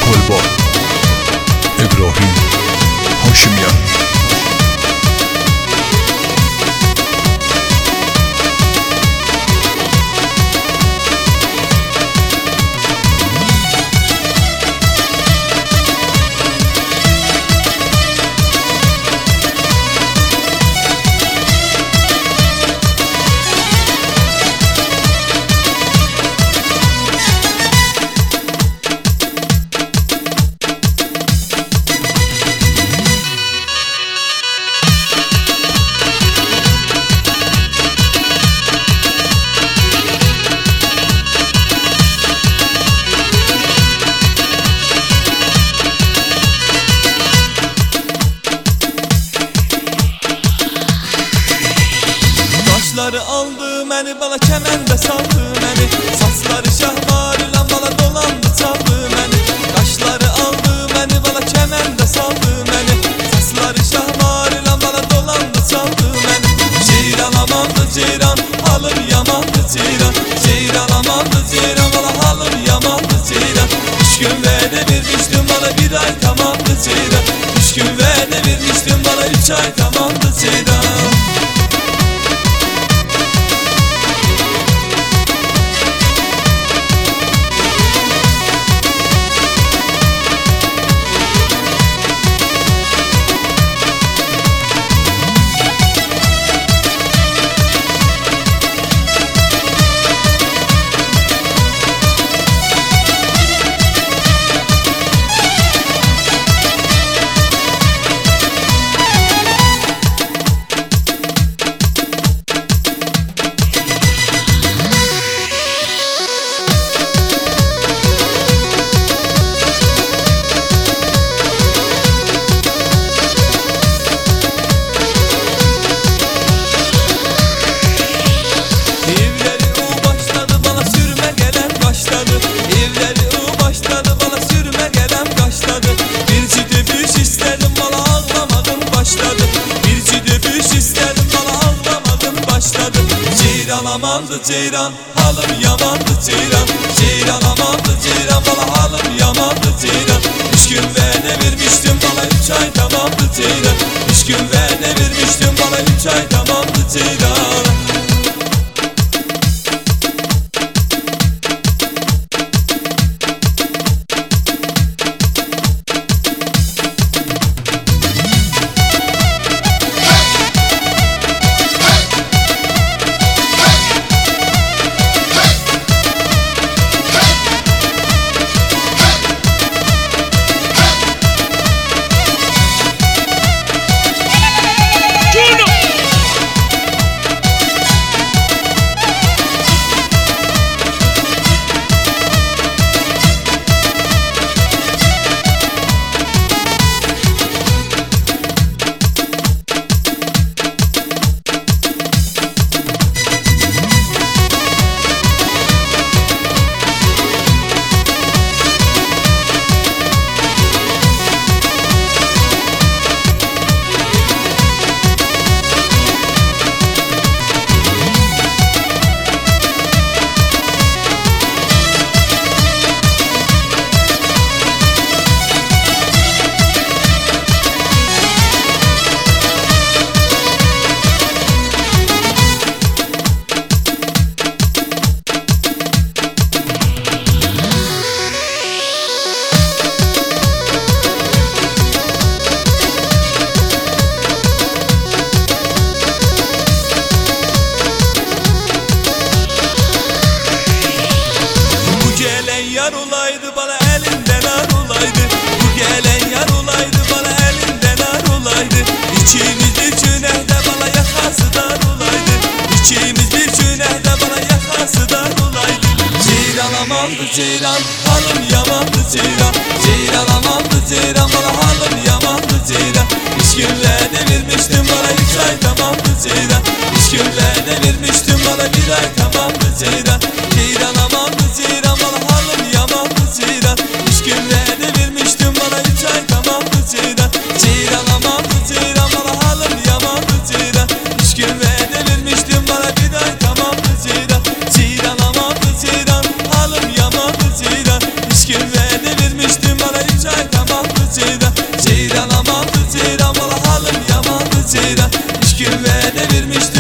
Kolba İbrahim Haşimyan. Saçları aldı məni, bala kəməndə saldı məni. Saçları şəhvar ilə bala dolandı çaldı məni. Qaşları aldı məni, bala kəməndə saldı məni. Saçları şəhvar ilə bala dolandı çaldı məni. Ceyran amandı ceyran, halım yamandı ceyran. Ceyran amandı ceyran, bala halım yamandı ceyran. 3 gün vədə vermişdim bala, 1 ay tamamdı ceyran. 3 gün vədə vermişdim bala, 3 ay tamamdı ceyran. Ceyran amandı ceyran, halım yamandı ceyran. Ceyran amandı ceyran, bala halım yamandı ceyran. 3 gün vədə vermişdim bala, 3 ay tamamdı ceyran. 3 gün vədə vermişdim bala, 3 ay tamamdı ceyran. Yar olaydı bana elinden ar olaydı. Bu gelen yar olaydı bana elinden ar olaydı. İkimiz bir cünehde bana yakası dar olaydı. İkimiz bir cünehde bana yakası dar olaydı. Ceyran amandı ceyran, halım yamandı ceyran. Ceyran amandı ceyran, bana halım yamandı ceyran. 3 gün vədə vermişdim bana, 3 ay tamamdı ceyran. 3 gün vədə vermişdim bana, 1 ay tamamdı ceyran. Ceyran amandı ceyran, bana halım yamandı ceyran. 3 gün vədə vermişdim bana, 3 ay tamamdı ceyran. Ceyran amandı ceyran, bana halım yamandı ceyran. 3 gün vədə vermişdim bana, 1 ay tamamdı ceyran. Ceyran amandı ceyran, halım yamandı ceyran. 3 gün vədə vermişdim bana, vədə vermişdi